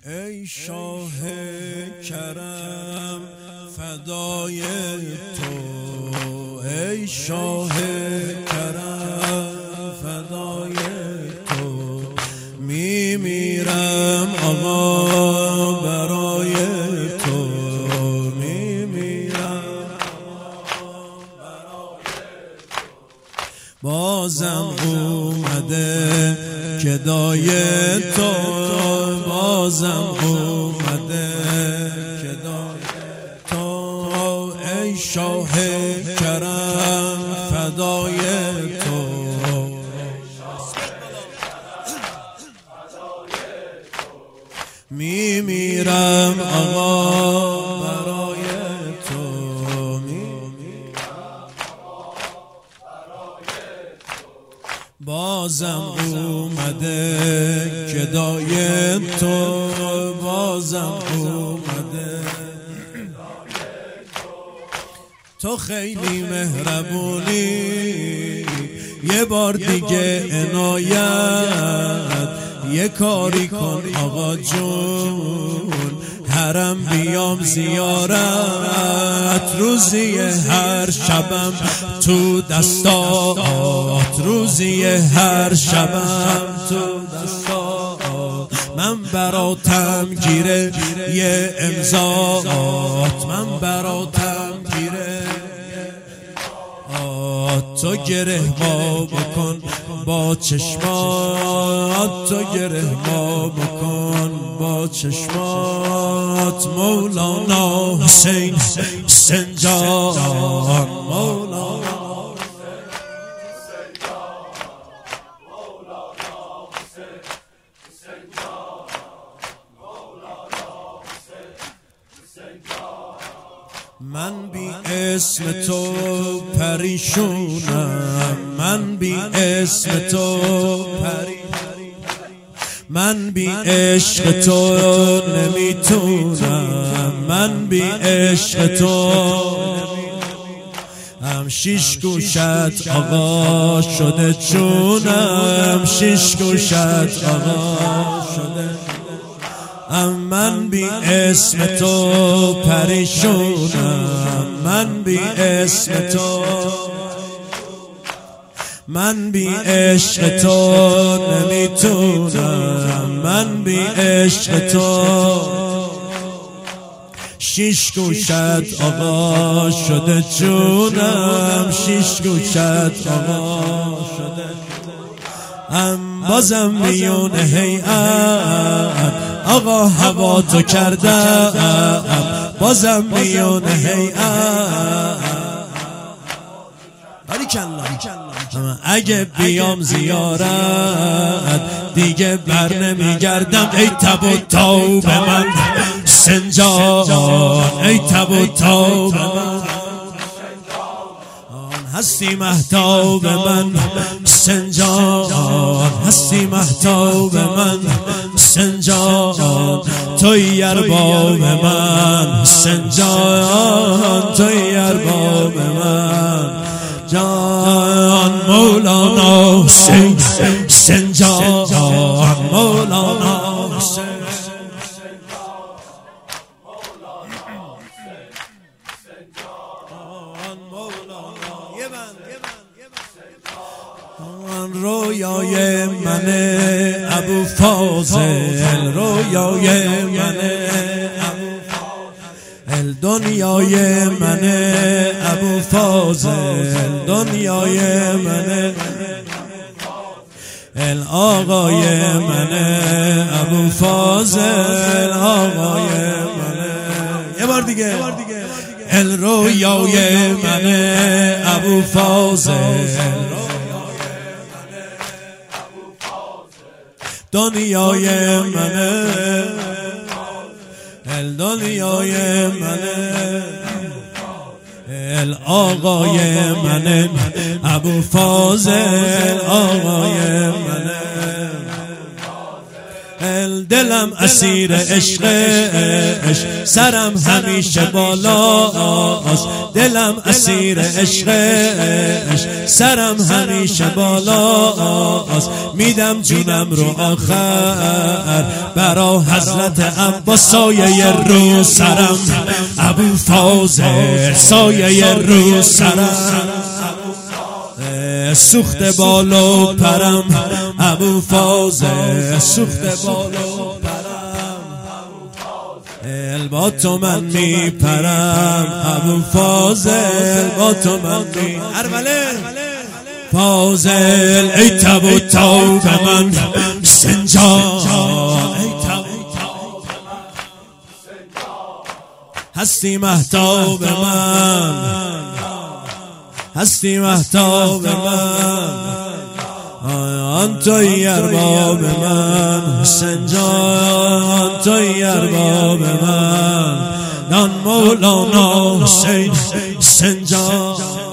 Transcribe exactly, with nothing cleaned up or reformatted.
ای شاه کرم فدای تو، ای شاه کرم فدای تو، می میرم آقا برای تو، می میرم بازم اومده گدای تو، بازم اومده گدای تو، ای شاه کرم فدای تو، می میرم آقا برای تو، می بازم اومده گدای تو، بازم اومده تو، خیلی مهربونی، یه بار دیگه عنایت، یه کاری کن آقا جون، حرم بیام زیارت، روزی هر شبم تو دستات، روزی هر شبم تو دستات، من براتم گیره یه امضات، من براتم گیره تو، گره ما بکن با چشمات، تو گره ما بکن با چشمات، مولانا حسین سنجان، مولانا من بی اسم تو پریشونم، من بی اسم تو پری من بی عشق تو نمیتونم، من بی عشق تو هم شیش گوشت آقا شده چونم، شیش گوشت آقا شده، من بی اسم تو پریشونم، من بی اسم تو، من بی عشق تو نمیتونم، من بی عشق تو شیش گوشت آقا شده چونم، شیش گوشت آقا شده، ام بازم میون هیئت آقا هوا تو کردم، بازم میون هیئت اگه بیام زیارت دیگه بر نمیگردم، ای تب و تاب من سنجان، ای تب و تاب من هستی مهتاب من سنجان، هستی مهتاب من سنجان، توی ارباب من سنجان، توی ارباب من جان، مولانا حسین سنجان، مولانا حسین رویای من ابو فاضل، رویای من ابو دنیای من ابو فاضل، دنیای من ال آقای من ابو فاضل، آقای من یه بار دیگه ال رویای من ابو فاضل، دنیای من ال دنیای من ال آقای من ابو فاضل، آقای من دلم اسیر عشق عشق، سرم همیشه بالاست. دلم اسیر عشق عشق، سرم همیشه بالاست. میدم جونم رو آخر برا حضرت عباس. سایه رو سرم ابو فاضل، سایه رو سرم سوخت بالا پرم ابو فاضل، سوخت بالا پرم. با تو من میپرم ابو فاضل، با تو من می ارمله فاضل. ای تب و تاب من سنجان، هستی مهتاب من، هستی مهتاب من. آن توی ارباب من حسین جان، توی ارباب من. نان مولانا حسین حسین جان.